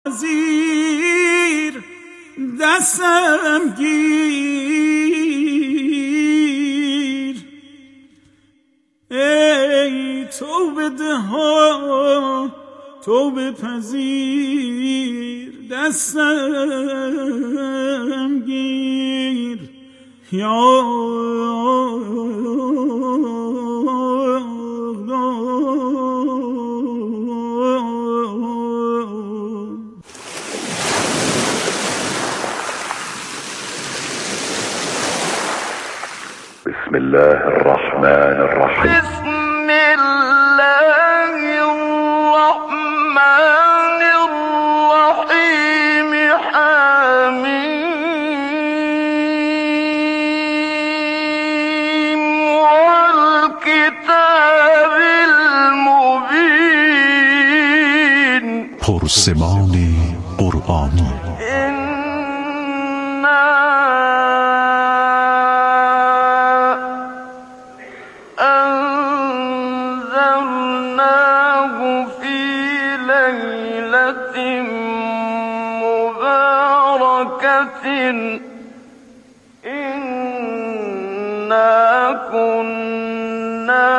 زیر دستم گیر، ای توبه دها توبه پذیر، دستم گیر یا بسم الله الرحمن الرحيم. بسم الله الرحمن الرحيم. حميم والكتاب المبين. پرسمان قرآنی. إنا كنا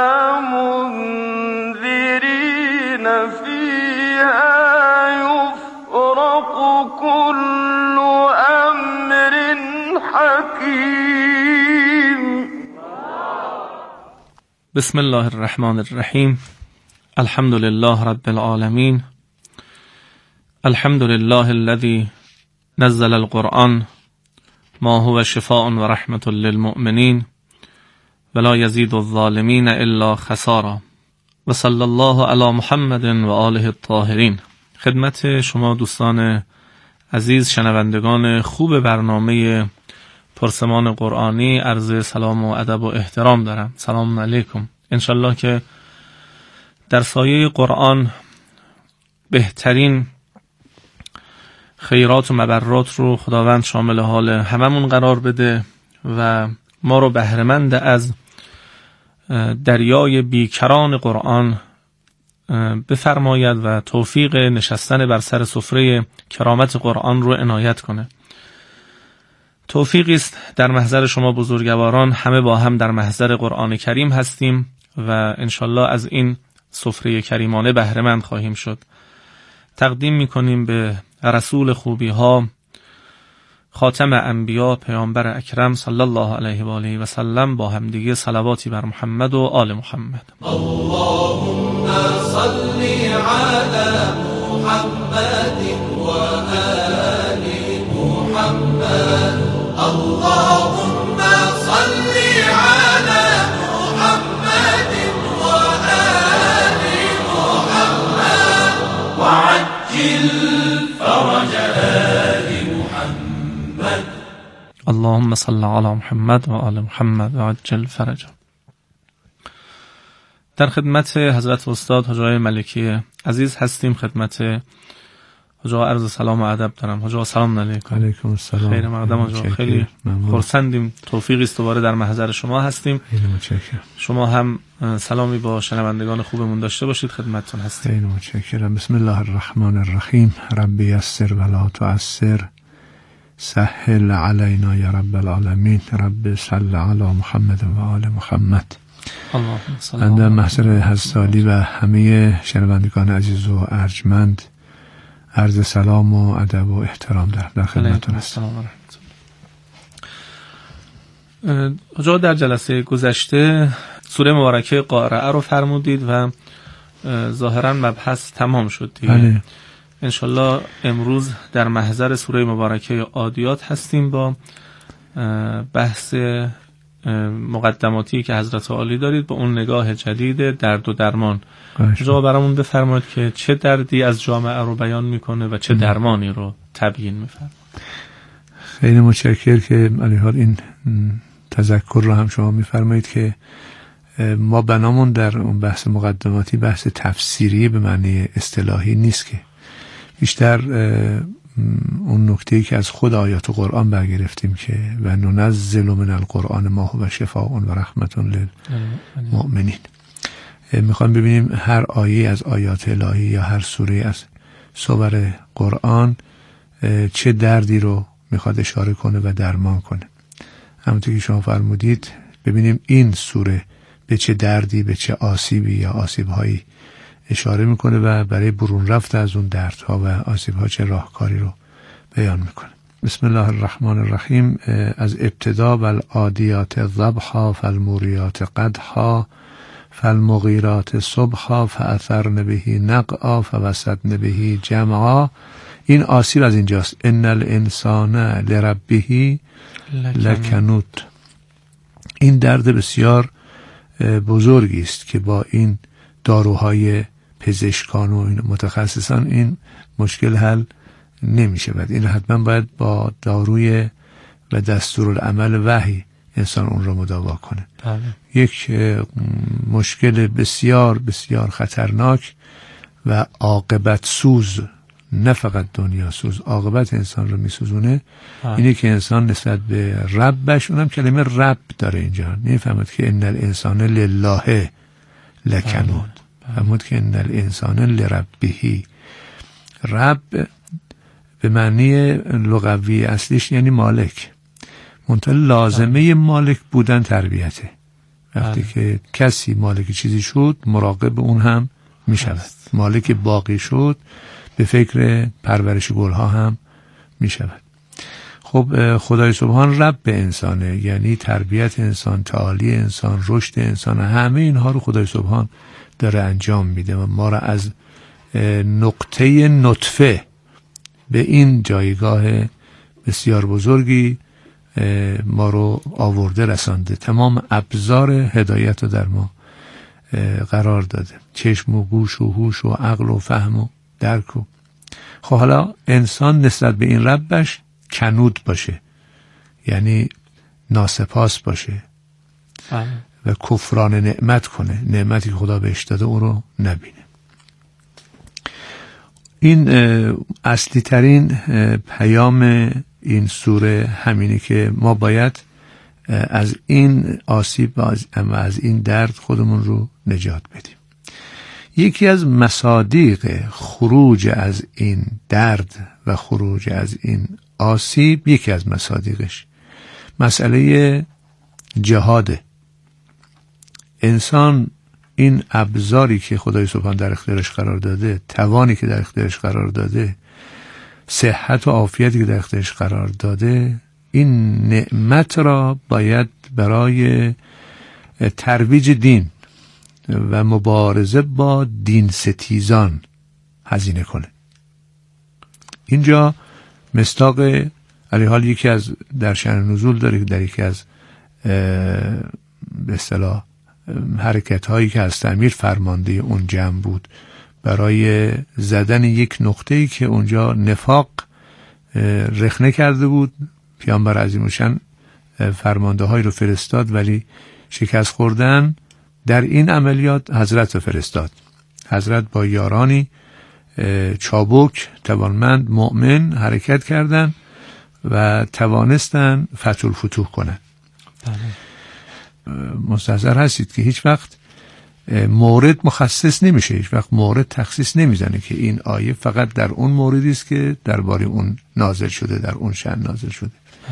منذرين فيها يفرق كل أمر حكيم. بسم الله الرحمن الرحیم. الحمد لله رب العالمین. الحمد لله الذي نزل القرآن ما هو شفاء و رحمت للمؤمنین ولا یزید الظالمین الا خسارا و صلی الله علی محمد و آله الطاهرین. خدمت شما دوستان عزیز شنوندگان خوب برنامه پرسمان قرآنی عرض سلام و ادب و احترام دارم. سلام علیکم. انشالله که در سایه قرآن بهترین خیرات و مبرات رو خداوند شامل حال هممون قرار بده و ما رو بهره‌مند از دریای بیکران قرآن بفرماید و توفیق نشستن بر سر سفره کرامت قرآن رو عنایت کنه. توفیقی است در محضر شما بزرگواران، همه با هم در محضر قرآن کریم هستیم و انشالله از این سفره کریمانه بهره‌مند خواهیم شد. تقدیم می‌کنیم به رسول خوبی ها، خاتم انبیا، پیامبر اکرم صلی الله علیه و آله و سلم، با همدیگه صلواتی بر محمد و آل محمد. اللهم صل علی محمد و آل محمد. اللهم صل علی محمد و آل محمد وعجل فرج آل محمد. اللهم صل علی محمد و آل محمد و عجل فرج. در خدمت حضرت استاد حاجی ملکی عزیز هستیم. خدمت حاجی عرض سلام و ادب دارم. حاجی سلام علیکم. علیکم السلام. خیر مقدم حاجی. خیلی خرسندیم توفیقی است دوباره در محضر شما هستیم. خیلی متشکرم. شما هم سلامی با شنوندگان خوبمون داشته باشید. خدمتتون هستیم. خیلی متشکرم. بسم الله الرحمن الرحیم. رب یسر ولا تعسر، سهل علینا یا رب العالمین. رب صل علی محمد و آل محمد. من در محضر حضرت عالی و همه شنوندگان عزیز و ارجمند عرض سلام و ادب و احترام در خدمتتون هستم. حاجی در جلسه گذشته سوره مبارکه قارعه رو فرمودید و ظاهرا مبحث تمام شد دیگه. بله. انشالله امروز در محضر سوره مبارکه عادیات هستیم با بحث مقدماتی که حضرت عالی دارید با اون نگاه جدید درد و درمان. جا برامون بفرمایید که چه دردی از جامعه رو بیان میکنه و چه درمانی رو تبیین میفرمایید. خیلی متشکر که علیحال این تذکر رو هم شما میفرمایید که ما بنامون در اون بحث مقدماتی بحث تفسیری به معنی اصطلاحی نیست، که بیشتر اون نکته‌ای که از خود آیات قرآن برگرفتیم که و ننزل من القرآن ما هو شفاء و رحمت للمؤمنین. میخوام ببینیم هر آیه از آیات الهی یا هر سوره از صور قرآن چه دردی رو میخواد اشاره کنه و درمان کنه. همونطور که شما فرمودید ببینیم این سوره به چه دردی، به چه آسیبی یا آسیبهایی اشاره میکنه و برای برون رفت از اون دردها و آسیبها چه راهکاری رو بیان میکنه. بسم الله الرحمن الرحیم. از ابتدا: والعادیات ضبحا فالموریات قدحا فالمغیرات صبحا فاثرن به نقعا فوسطن به جمعا. این آسیب از اینجاست. ان الانسان لربه لکنود. این درد بسیار بزرگی است که با این داروهای پزشکان و این متخصصان این مشکل حل نمیشه. بعد این حتما باید با داروی و دستورالعمل وحی انسان اون رو مداوا کنه. یک مشکل بسیار بسیار خطرناک و عاقبت سوز، نه فقط دنیا سوز، عاقبت انسان رو میسوزونه. اینه که انسان نسبت به ربش، اونم کلمه رب داره اینجا، نمیفهمد که ان الانسان لله لکنود، فهمود که ان الانسان لربه. رب به معنی لغوی اصلیش یعنی مالک، منتها لازمه مالک بودن تربیته. وقتی که کسی مالک چیزی شد مراقب اون هم می شود. مالک باقی شد به فکر پرورش گلها هم می شود. خب خدای سبحان رب انسانه، یعنی تربیت انسان، تعالی انسان، رشد انسان، همه اینها رو خدای سبحان داره انجام میده و ما را از نقطه نطفه به این جایگاه بسیار بزرگی ما رو آورده، رسانده. تمام ابزار هدایت رو در ما قرار داده، چشم و گوش و هوش و عقل و فهم و درک. خب حالا انسان نسبت به این ربش کنود باشه، یعنی ناسپاس باشه و کفران نعمت کنه، نعمتی که خدا بهش داده اون رو نبینه. این اصلی ترین پیام این سوره همینه که ما باید از این آسیب و از این درد خودمون رو نجات بدیم. یکی از مصادیق خروج از این درد و خروج از این آسیب، یکی از مصادیقش مسئله جهاده. انسان این ابزاری که خدای سبحان در اختیارش قرار داده، توانی که در اختیارش قرار داده، صحت و عافیتی که در اختیارش قرار داده، این نعمت را باید برای ترویج دین و مبارزه با دین ستیزان هزینه کنه. اینجا مصداق علی حال یکی از در شأن نزول داره که در یکی از به اصطلاح حرکت هایی که از امیر فرمانده اون جمع بود برای زدن یک نقطه‌ای که اونجا نفاق رخنه کرده بود، پیامبر عظیم الشأن فرمانده هایی رو فرستاد ولی شکست خوردن. در این عملیات حضرت رو فرستاد. حضرت با یارانی چابک توانمند مؤمن حرکت کردند و توانستن فتح الفتوح کنند. مستحضر هستید که هیچ وقت مورد مخصص نمیشه، هیچ وقت مورد تخصیص نمیزنه که این آیه فقط در اون موردی است که درباره اون نازل شده، در اون شأن نازل شده.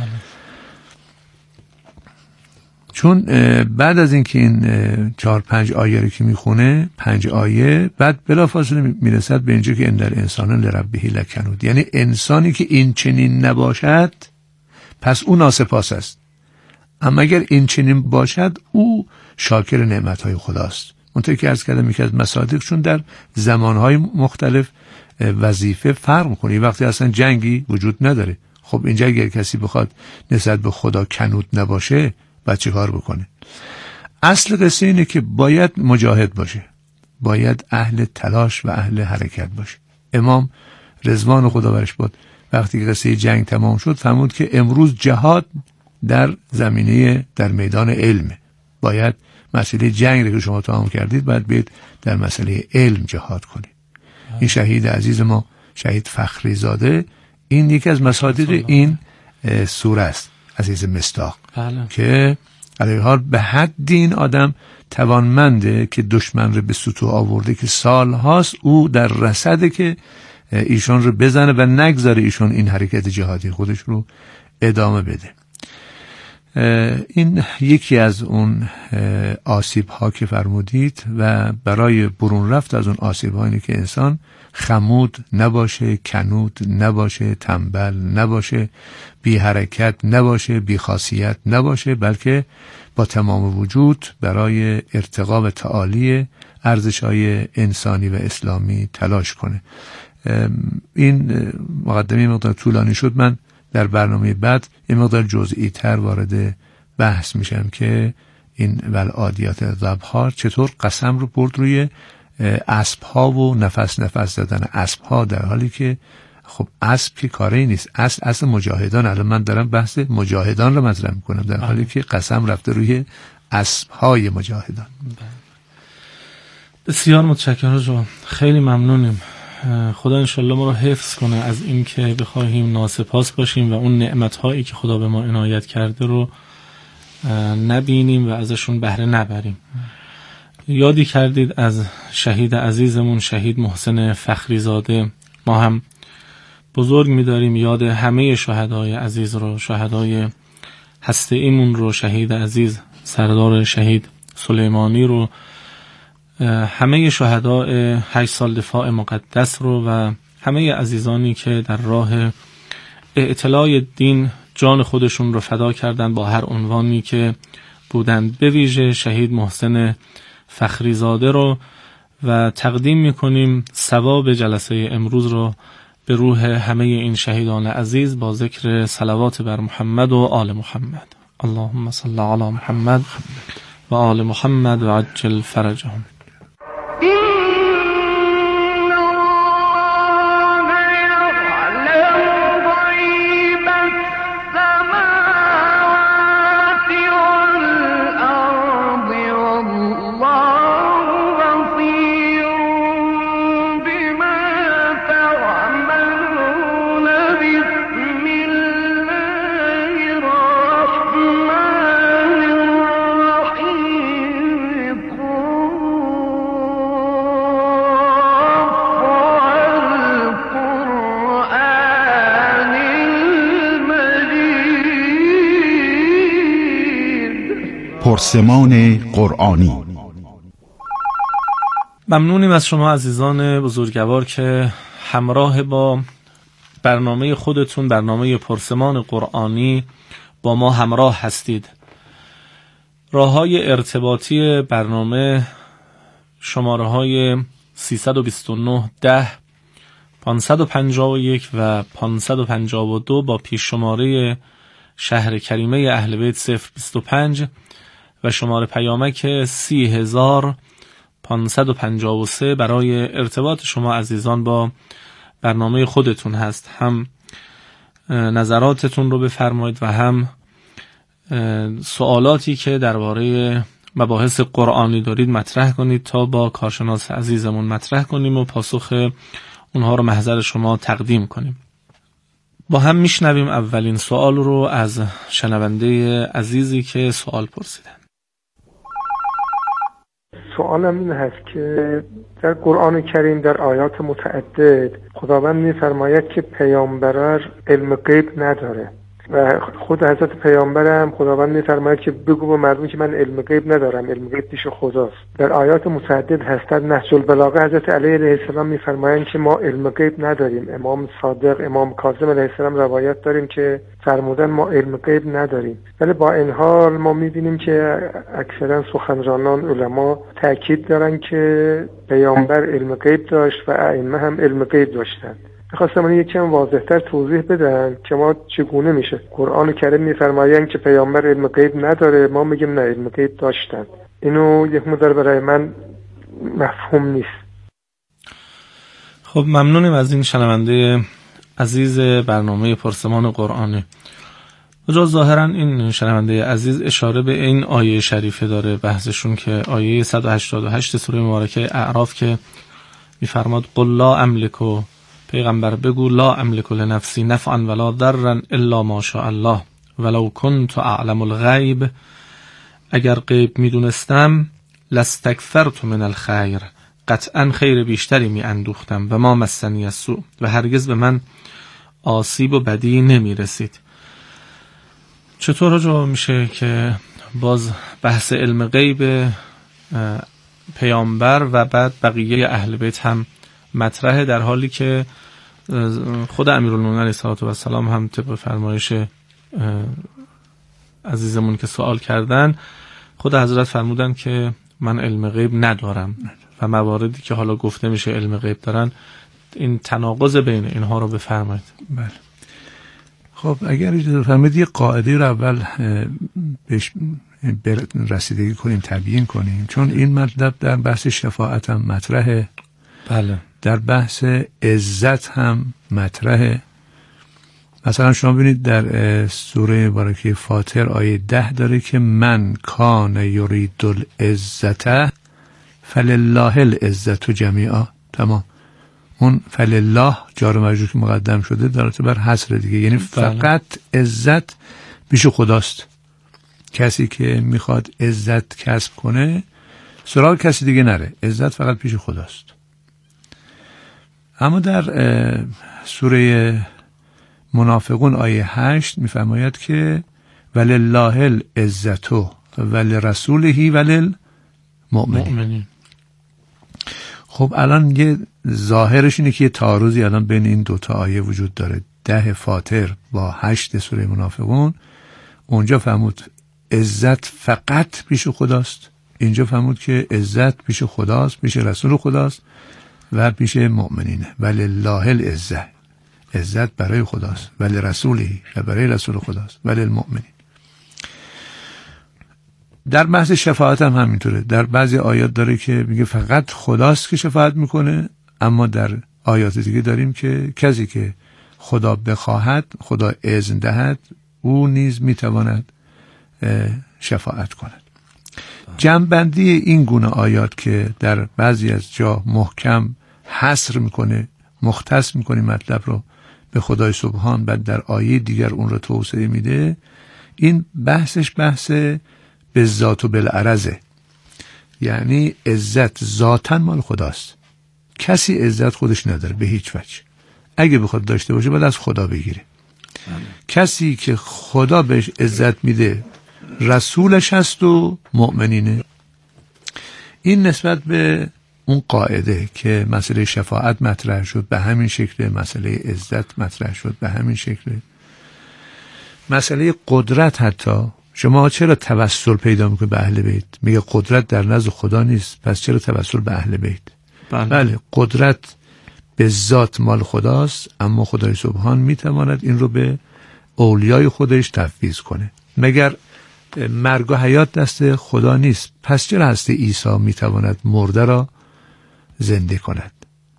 چون بعد از اینکه این 4-5 آیه رو که میخونه، 5 آیه بعد بلافاصله میرسد به اینجا که ان الانسان لربه لکنود، یعنی انسانی که این چنین نباشد پس او ناسپاس است، اما اگر این چنین باشد او شاکر نعمتهای خداست. اونطور که عرض کردم یکی از مصادیق، چون در زمانهای مختلف وظیفه فرق میکنه. وقتی اصلا جنگی وجود نداره، خب اینجا اگر کسی بخواد نسبت به خدا کنود نباشه باید چه کار بکنه؟ اصل قصه اینه که باید مجاهد باشه، باید اهل تلاش و اهل حرکت باشه. امام رضوان خدا برش باد وقتی که قصه جنگ تمام شد فرمود که امروز جهاد در زمینه در میدان علم، باید مسئله جنگ رو که شما تمام کردید باید بید در مسئله علم جهاد کنید. این شهید عزیز ما شهید فخری زاده، این یکی از مصادیق این سوره است عزیز مصداق، که علیه حال به حد این آدم توانمنده که دشمن رو به سطوح آورده که سال هاست او در رصده که ایشان رو بزنه و نگذاره ایشان این حرکت جهادی خودش رو ادامه بده. این یکی از اون آسیب ها که فرمودید و برای برون رفت از اون آسیب ها اینه که انسان خمود نباشه، کنود نباشه، تنبل نباشه، بی حرکت نباشه، بی خاصیت نباشه، بلکه با تمام وجود برای ارتقا و تعالی ارزش‌های انسانی و اسلامی تلاش کنه. این مقدمه مقدار طولانی شد، من در برنامه بعد یه مقدار جزئی تر وارد بحث میشم که این والعادیات ضبحا چطور قسم رو برد روی اسب ها و نفس زدن اسب ها، در حالی که خب اسب که کاری نیست، اصل مجاهدان. الان من دارم بحث مجاهدان رو مطرح میکنم، در حالی که قسم رفته روی اسب های مجاهدان. بسیار متشکرم، خیلی ممنونیم. خدا انشالله ما رو حفظ کنه از این که بخواهیم ناسپاس باشیم و اون نعمت‌هایی که خدا به ما عنایت کرده رو نبینیم و ازشون بهره نبریم. یادی کردید از شهید عزیزمون شهید محسن فخریزاده. ما هم بزرگ می‌داریم یاد همه شهدای عزیز رو، شهدای هسته ایمون رو، شهید عزیز سردار شهید سلیمانی رو، همه شهدای 8 سال دفاع مقدس رو و همه عزیزانی که در راه اعتلاع دین جان خودشون رو فدا کردن با هر عنوانی که بودند. به ویژه شهید محسن فخریزاده رو و تقدیم میکنیم ثواب جلسه امروز رو به روح همه این شهیدان عزیز با ذکر صلوات بر محمد و آل محمد. اللهم صل علی محمد و آل محمد و عجل فرجهم. پرسمان قرآنی. ممنونیم از شما عزیزان بزرگوار که همراه با برنامه خودتون، برنامه پرسمان قرآنی با ما همراه هستید. راه‌های ارتباطی برنامه شماره های 329 10 551 و 552 با پیش شماره شهر کریمه اهل بیت 025 و شماره پیامک 30553 برای ارتباط شما عزیزان با برنامه خودتون هست. هم نظراتتون رو بفرمایید و هم سوالاتی که درباره مباحث قرآنی دارید مطرح کنید تا با کارشناس عزیزمون مطرح کنیم و پاسخ اونها رو محضر شما تقدیم کنیم. با هم میشنویم اولین سوال رو از شنونده عزیزی که سوال پرسیدن. سوالم این هست که در قرآن کریم در آیات متعدد خداوند می‌فرماید که پیامبر علم غیب نداره و خود حضرت پیامبر هم خداوند می‌فرماید که بگو به مردم که من علم غیب ندارم، علم غیب پیش خداست. در آیات متعدد هست. در نهج البلاغه حضرت علی علیه السلام می‌فرمایند که ما علم غیب نداریم. امام صادق، امام کاظم علیه السلام روایت داریم که فرمودن ما علم غیب نداریم. ولی با این حال ما می‌بینیم که اکثرا سخنرانان علما تاکید دارن که پیامبر علم غیب داشت و ائمه هم علم غیب داشتن. می‌خواستم من یکم واضح‌تر توضیح بدن که ما چگونه میشه. قرآن کریم می‌فرمایند که پیامبر علم غیب نداره، ما میگیم نه علم غیب داشتن. اینو یک مقدار برای من مفهوم نیست. خب ممنونیم از این شنونده عزیز برنامه پرسمان قرآنی. جز ظاهرا این شنونده عزیز اشاره به این آیه شریفه داره بحثشون که آیه 188 سوره مبارکه اعراف که می‌فرماد قل لا املکو، پیغمبر بگو لا املک لنفسی نفعا ولا ضرا الا ما شاء الله ولو كنت اعلم الغیب، اگر غیب میدونستم لاستکثرت من الخیر، قطعا خیر بیشتری می اندوختم و ما مسنی السوء و هرگز به من آسیب و بدی نمی رسید. چطور جواب میشه که باز بحث علم غیب پیامبر و بعد بقیه اهل بیت هم مطرحه، در حالی که خود امیرالمومنین علیه السلام هم طبق فرمایش عزیزمون که سوال کردن، خود حضرت فرمودن که من علم غیب ندارم و مواردی که حالا گفته میشه علم غیب دارن، این تناقض بین اینها رو بفرمایید. بله. خب اگر اجازه فرمایید یه قاعده رو اول بهش رسیدگی کنیم، تبیین کنیم، چون این مطلب در بحث شفاعت هم مطرحه. بله. در بحث عزت هم مطرحه. مثلا شما ببینید در سوره مبارکه فاطر آیه 10 داره که من کان یرید العزت فلله العزت جمیعا. تمام. اون فلله جار و مجرور که مقدم شده داره بر حصر دیگه، یعنی فقط عزت پیش خداست. کسی که میخواد عزت کسب کنه سراغ کسی دیگه نره، عزت فقط پیش خداست. اما در سوره منافقون آیه 8 میفرماید که ولله العزت ولرسوله وللمؤمنین. خب الان یه ظاهرش اینه که یه تعارضی الان بین این دوتا آیه وجود داره. 10 فاطر با 8 سوره منافقون، اونجا فرمود عزت فقط پیش خداست، اینجا فرمود که عزت پیش خداست، پیش رسول خداست و پیش مؤمنینه. ولله العزت، عزت برای خداست، ولی رسولی و برای رسول خداست، ولی المؤمنین. در بحث شفاعت هم همینطوره. در بعضی آیات داره که میگه فقط خداست که شفاعت میکنه، اما در آیات دیگه داریم که کسی که خدا بخواهد، خدا اذن دهد، او نیز میتواند شفاعت کند. جمع‌بندی این گونه آیات که در بعضی از جا محکم حصر میکنه، مختص میکنه مطلب رو به خدای سبحان، بعد در آیه دیگر اون رو توسعه میده، این بحثش بحث به ذات و بالعرضه. یعنی عزت ذاتاً مال خداست، کسی عزت خودش نداره به هیچ وجه. اگه بخواد داشته باشه باید از خدا بگیره. کسی که خدا بهش عزت میده رسولش هست و مؤمنینه. این نسبت به اون قاعده که مسئله شفاعت مطرح شد به همین شکل، مسئله عزت مطرح شد به همین شکل، مسئله قدرت. حتی شما چرا توسل پیدا میکنه به اهل بیت؟ میگه قدرت در نزد خدا نیست، پس چرا توسل به اهل بیت؟ بله قدرت به ذات مال خداست، اما خدای سبحان میتواند این رو به اولیای خودش تفویض کنه. مگر مرگ و حیات دست خدا نیست؟ پس چرا هست عیسی میتواند مرده را زنده کند؟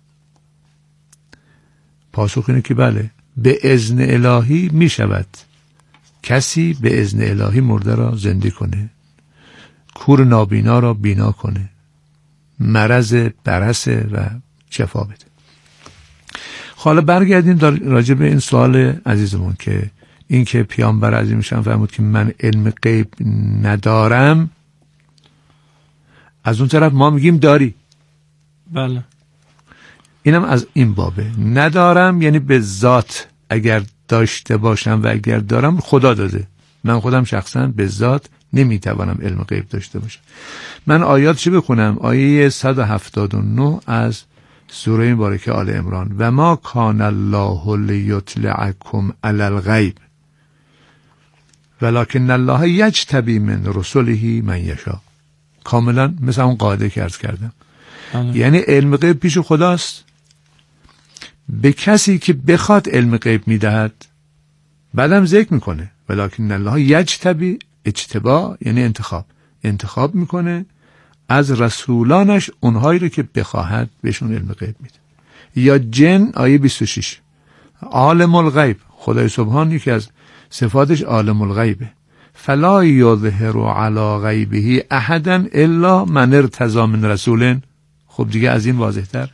پاسخ اینه که بله، به اذن الهی میشود کسی به اذن الهی مرده را زنده کنه، کور نابینا را بینا کنه، مرض برسه و شفا بده. حالا برگردیم راجع به این سوال عزیزمون که این که پیامبر عظیمشان فرمود که من علم غیب ندارم، از اون طرف ما میگیم داری. بله. اینم از این بابه. ندارم یعنی به ذات اگر داشته باشم و اگر دارم خدا داده، من خودم شخصا به ذات نمیتوانم علم غیب داشته باشم. من آیات چه بخونم؟ آیه 179 از سوره مبارکه آل عمران: و ما کان الله لیطلعکم علی الغیب ولکن الله یجتبی من رسله من یشاء. کاملا مثل اون قاعده که عرض کردم. یعنی علم غیب پیش خداست، به کسی که بخواد علم غیب میدهد. بعدم ذکر میکنه ولکن الله یجتبی، اجتبا یعنی انتخاب میکنه از رسولانش اونهایی رو که بخواهد بهشون علم غیب میده. یا جن آیه 26 عالم الغیب، خدای سبحان یکی از صفاتش عالم الغیبه. فلا یظهر علی غیبه احدا الا من ارتضی من رسول. خب دیگه از این واضح‌تر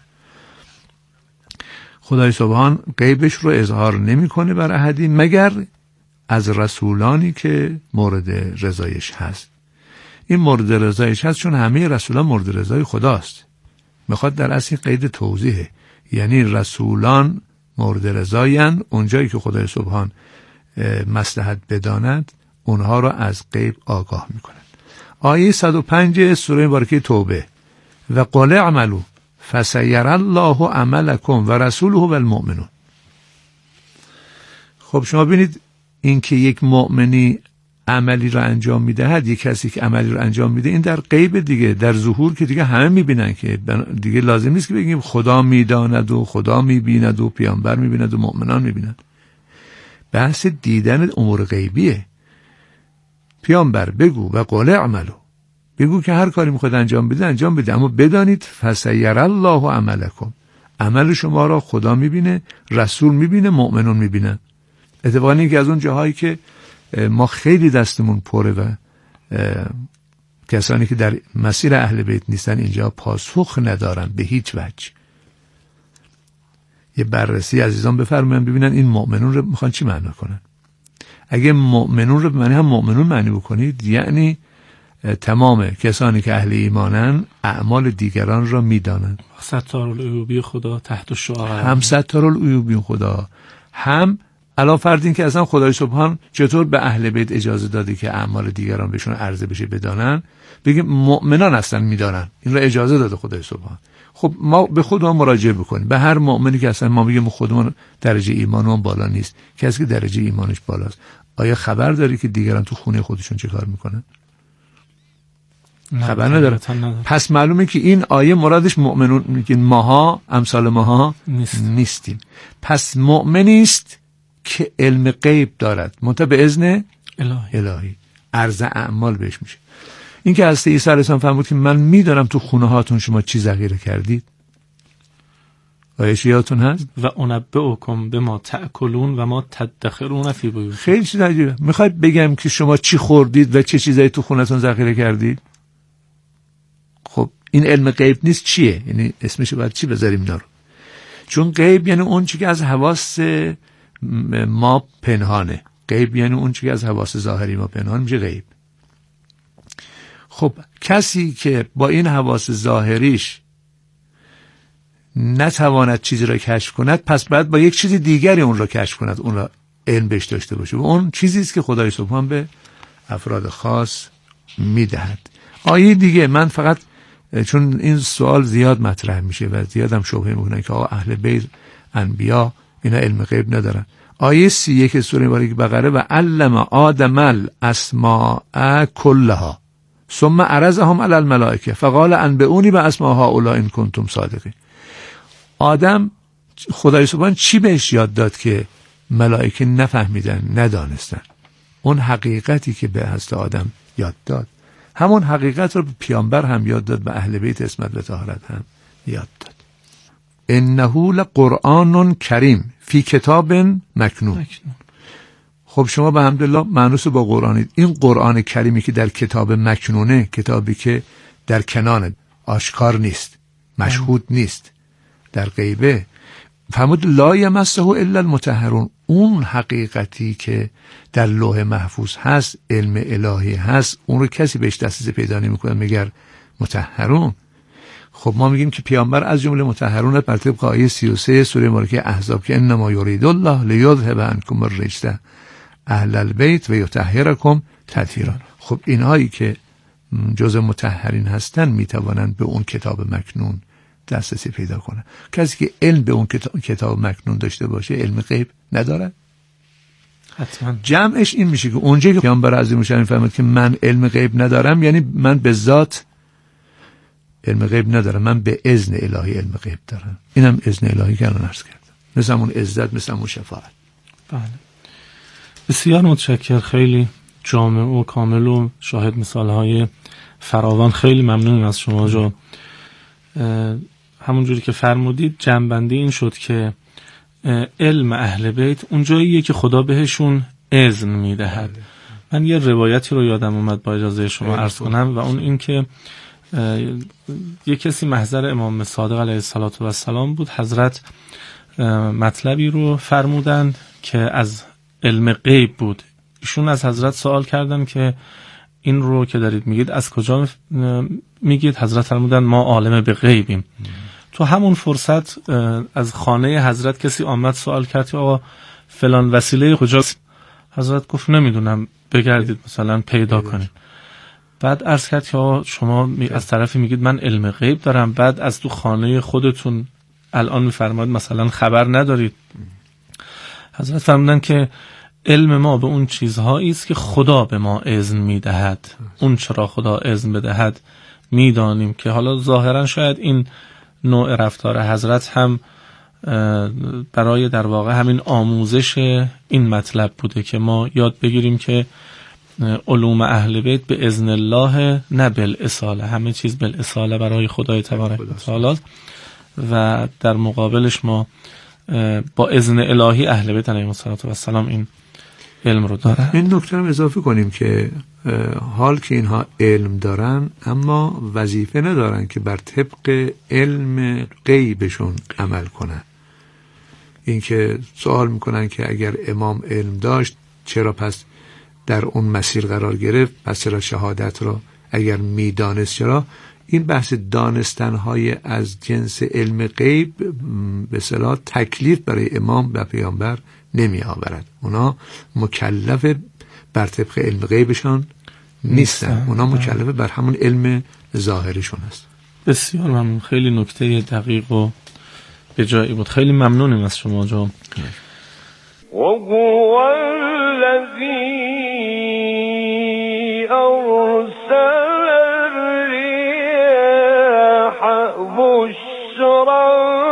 خدای سبحان غیبش رو اظهار نمیکنه بر احدی مگر از رسولانی که مورد رضایش هست. این مورد رضایش هست چون همه رسولان مورد رضای خداست. میخواد در اصل قید توضیحه، یعنی رسولان مورد رضایند، اونجایی که خدای سبحان مصلحت بداند اونها را از غیب آگاه میکنند. آیه 105 سوره مبارکه توبه: و قل اعملوا فسیری الله عملکم و رسوله و المؤمنون. خب شما ببینید این که یک مؤمنی عملی را انجام میدهد، یک کسی که عملی را انجام میده، این در غیب دیگه، در ظهور که دیگه همه میبینن، که دیگه لازم نیست که بگیم خدا میداند و خدا میبیند و پیامبر میبیند و مؤمنان میبینند. بحث دیدن امور غیبیه. پیامبر بگو و قل اعملوا، بگو که هر کاری میخواد انجام بده انجام بده، اما بدانید فسیری الله عملکم، عمل شما را خدا میبینه، رسول میبینه، مؤمنون میبینن. اتفاقا این که از اون جاهایی که ما خیلی دستمون پره و کسانی که در مسیر اهل بیت نیستن اینجا پاسخ ندارن به هیچ وجه. یه بررسی عزیزان بفرمایید ببینن این مؤمنون رو میخوان چی معنا کنن. اگه مؤمنون رو به معنی هم مؤمنون معنی بکنید، یعنی تمام کسانی که اهل ایمانن اعمال دیگران را میدانند. ستارالعیوبی خدا تحت الشعاع، هم ستارالعیوبی خدا، هم علاوه بر این که اصلا خدای سبحان چطور به اهل بیت اجازه داده که اعمال دیگران بهشون عرضه بشه بدانن، بگیم مؤمنان اصلا میدانن، این را اجازه داده خدای سبحان. خب ما به خودمون مراجعه بکنیم، به هر مؤمنی که اصلا ما میگیم خودمون درجه ایمانمون بالا نیست، کسی که درجه ایمانش بالاست، آیا خبر داری که دیگران تو خونه خودشون چه کار میکنن؟ خبر نداره. پس معلومه که این آیه مرادش مؤمنون میگن، ماها امثال ماها نیستیم. پس مؤمنی است که علم غیب دارد، منتها به اذن الهی عرض اعمال بهش میشه. این که حضرت عیسی علیه السلام فرمود که من میدانم تو خونه هاتون شما چی ذخیره کردید. آیه یادتون هست؟ و انبئکم بما تأکلون و ما تدخرون فی بیوتکم. خیلی چیز عجیبه. میخواید بگم که شما چی خوردید و چه چیزایی تو خونتون ذخیره کردید؟ خب این علم غیب نیست، چیه؟ یعنی اسمش باید چی بذاریم اینا رو؟ چون غیب یعنی اون چیزی که از حواس ما پنهانه. غیب یعنی اون چیزی که از حواس ظاهری ما پنهان میشه غیب. خب کسی که با این حواس ظاهریش نتواند چیزی را کشف کند، پس باید با یک چیز دیگری اون را کشف کند، اون را علم بهش داشته باشه، و اون چیزی است که خدای سبحان به افراد خاص میدهد. آیه دیگه، من فقط چون این سوال زیاد مطرح میشه و زیادم شبهه میکنن که آقا اهل بیت انبیا اینا علم غیب ندارن. آیه 31 سوره مبارکه بقره: و علم آدم الاسماء کلها ثم عرضهم علی الملائکه فقال انبئونی باسماء هؤلاء ان کنتم صادقین. آدم خدای سبحان چی بهش یاد داد که ملائکه نفهمیدن، ندانستن؟ اون حقیقتی که به حضرت آدم یاد داد، همون حقیقت رو به پیامبر هم یاد داد، به اهل بیت عصمت و طهارت هم یاد داد. انه لقرآن کریم فی کتاب مکنون. خب شما به حمدالله مانوس با قرآنید. این قرآن کریمی که در کتاب مکنونه، کتابی که در کنانه، آشکار نیست، مشهود نیست، در غیبه، فرمود لا یمسه الا المطهرون. اون حقیقتی که در لوح محفوظ هست، علم الهی هست، اون رو کسی بهش دسترسی پیدا نمی‌کنه مگر مطهرون. خب ما میگیم که پیامبر از جمله مطهرون بر طبق آیه 33 سوره مبارکه احزاب که انما یرید الله لیذهب عنکم الرجس اهل البیت و یطهرکم تطهیرا. خب اینهایی که جز مطهرین هستن میتوانند به اون کتاب مکنون دسترسی پیدا کنن. کسی که علم به اون کتاب مکنون داشته باشه علم غیب نداره. حتما جمعش این میشه که اونجایی که پیامبر عظیم الشأن فرمود که من علم غیب ندارم، یعنی من به ذات علم غیب ندارم، من به اذن الهی علم غیب دارم. اینم اذن الهی که الان عرض کردم، مثل اون عزت، مثل اون شفاعت. بله بسیار متشکر، خیلی جامع و کامل و شاهد مثالهای فراوان. خیلی ممنونم از شما جو. همونجوری که فرمودید جنبندی این شد که علم اهل بیت اون جاییه که خدا بهشون اذن میدهد. من یه روایتی رو یادم اومد با اجازه شما عرض کنم و اون این که یه کسی محضر امام صادق علیه السلام بود. حضرت مطلبی رو فرمودند که از علم غیب بود. ایشون از حضرت سوال کردن که این رو که دارید میگید از کجا میگید؟ حضرت فرمودن ما عالم به غیبیم. تو همون فرصت از خانه حضرت کسی آمد سوال کرد آقا فلان وسیله کجاست؟ حضرت گفت نمیدونم، بگردید مثلا پیدا کنید. بعد عرض کرد که شما از طرفی میگید من علم غیب دارم، بعد از تو خانه خودتون الان میفرمایید مثلا خبر ندارید. حضرت فرمودن که علم ما به اون چیزهایی است که خدا به ما اذن میدهد. اون چرا خدا اذن بدهد میدانیم که حالا ظاهرا شاید این نوع رفتار حضرت هم برای در واقع همین آموزش این مطلب بوده که ما یاد بگیریم که علوم اهل بیت به اذن الله نه بالاصاله، همه چیز بالاصاله برای خدای تبارک و تعالی و در مقابلش ما با اذن الهی اهل بیت علیهم السلام این علم رو دارن. این نکته هم اضافه کنیم که حال که اینها علم دارن اما وظیفه ندارن که بر طبق علم غیبشون عمل کنن. این که سوال میکنن که اگر امام علم داشت چرا پس در اون مسیر قرار گرفت، پس چرا شهادت رو اگر میدانست چرا؟ این بحث دانستنهای از جنس علم غیب به اصطلاح تکلیف برای امام و پیامبر نمی آورد. اونا مکلف بر طبق علم غیبشان نیستن، اونا مکلف بر همون علم ظاهرشون هست. بسیار ممنون، خیلی نکته دقیق و به جایی بود. خیلی ممنونیم از شما جان. وهو الذي أرسل الرياح بشرا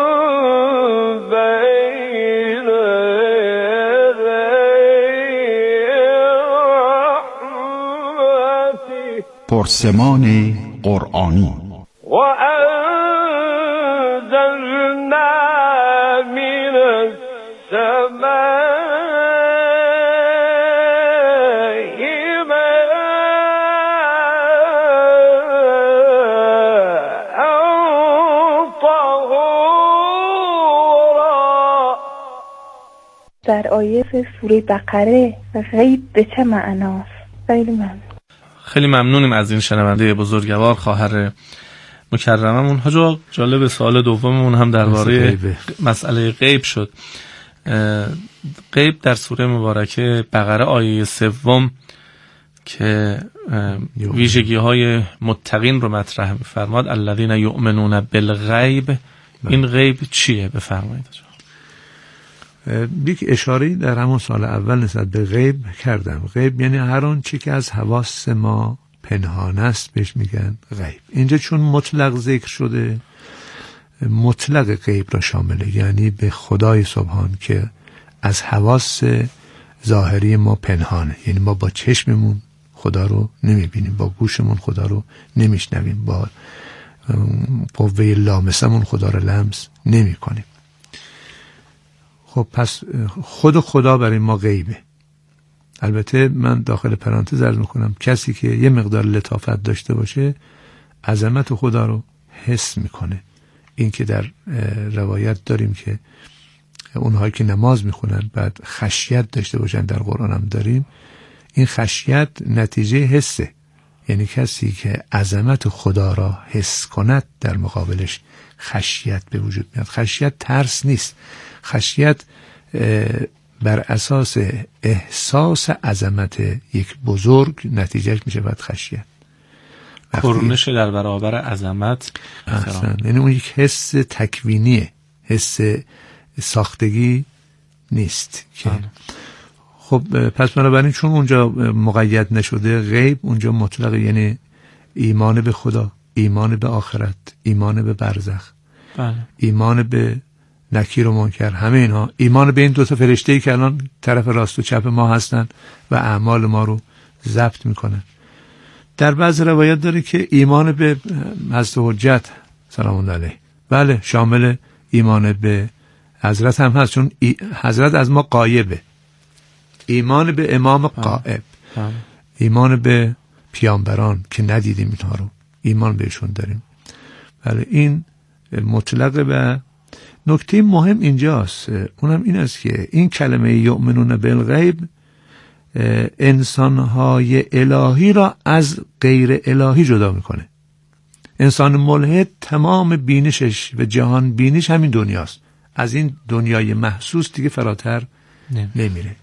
بين رحمته. پرسمان قرآنی. وأنزلنا من السماء در آیه سوره بقره غیب به چه معناست؟ خیلی ممنون. خیلی ممنونیم از این شنونده بزرگوار خواهر مکرممون. حاجا جالب سوال دوممون هم درباره مسئله غیب شد. غیب در سوره مبارکه بقره آیه 3 که ویژگی‌های متقین رو مطرح می‌فرماد الذین یؤمنون بالغیب، این غیب چیه بفرمایید؟ یک اشاره‌ای در همون سال اول نسبت به غیب کردم. غیب یعنی هر آن چی که از حواس ما پنهان است بهش میگن غیب. اینجا چون مطلق ذکر شده مطلق غیب را شامله، یعنی به خدای سبحان که از حواس ظاهری ما پنهانه، یعنی ما با چشممون خدا رو نمیبینیم، با گوشمون خدا رو نمیشنویم، با قوه لامسمون خدا رو لمس نمی کنیم. خب پس خود خدا برای ما غیبه. البته من داخل پرانتز عرض میکنم کسی که یه مقدار لطافت داشته باشه عظمت خدا رو حس میکنه. این که در روایت داریم که اونهایی که نماز میخونن بعد خشیت داشته باشن، در قرآن هم داریم، این خشیت نتیجه حسه. یعنی کسی که عظمت خدا را حس کند در مقابلش خشیت به وجود میاد. خشیت ترس نیست، خشیت بر اساس احساس عظمت یک بزرگ نتیجهش میشه بعد خشیت، کرونش در برابر عظمت. یعنی اون یک حس تکوینیه، حس ساختگی نیست که خب پس بنابراین چون اونجا مقید نشده غیب، اونجا مطلق، یعنی ایمان به خدا، ایمان به آخرت، ایمان به برزخ، ایمان به نکیر و منکر، همه اینها، ایمان به این دو تا فرشته‌ای که الان طرف راست و چپ ما هستن و اعمال ما رو ضبط میکنن. در بعض روایت داره که ایمان به حضرت حجت سلام الله علیه، بله شامل ایمان به حضرت هم هست، چون حضرت از ما غایبه. ایمان به امام غائب، ایمان به پیامبران که ندیدیم اینها رو، ایمان بهشون داریم. بله این مطلقه. و نکته مهم اینجاست، اونم این است که این کلمه یؤمنون بالغیب انسانهای الهی را از غیر الهی جدا میکنه. انسان ملحد تمام بینشش و جهان بینش همین دنیاست، از این دنیای محسوس دیگه فراتر نمیره.